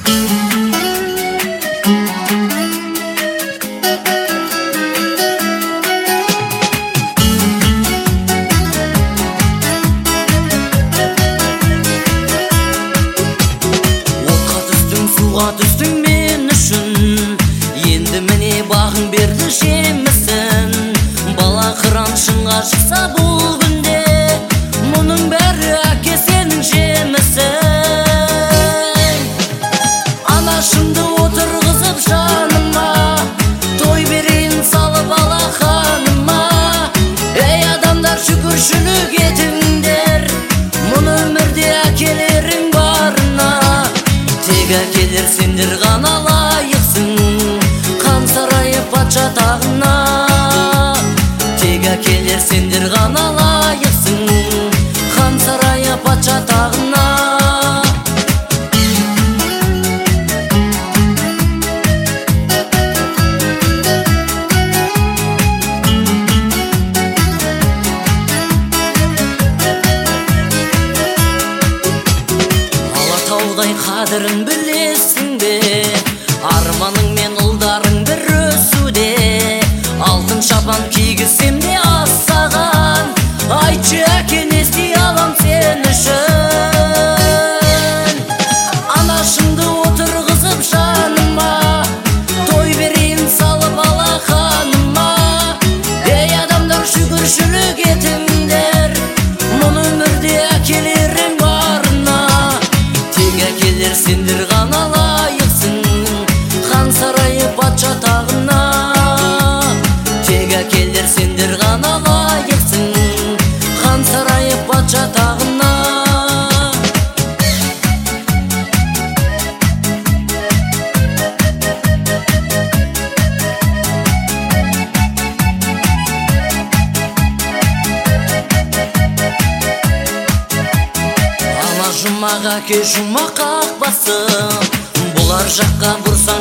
Түстің мен үшін, енді міне бағың берді жемісін. Бала қыран шыңға шықса бұл күнде, мұның бәрі әке сенің жемісің. Анашымды отырғызып жаныма, той берейін салып алақаныма. Ей адамдар, шүкіршілік етіңдер, мұны өмірде әкелерің барына. Тек әкелер сендер ғана лайықсың хан сарайы патша тағына. Тек әкелер сендер ғана лайықсың хан сарайы патша тағына. Алатаудай қадірін білесің бе, арманың мен ұлдарың бір өсуде. Алтын шапан кигізсем де ассаған, айтшы әке не істей алам сен үшін. Анашымды отырғызып жаныма, той берейін салып алақаныма. Ей адамдар, шүкіршілік етіңдер, мұны өмірде әкелерің барына. Тек әкелер сендер ғана лайықсың хан сарайы патша тағына. Тек әкелер сендер ғана лайықсың хан сарайы патша тағына. Ана жұмақ әке жұмақ қақпасы, бұлар жаққа бұрсаң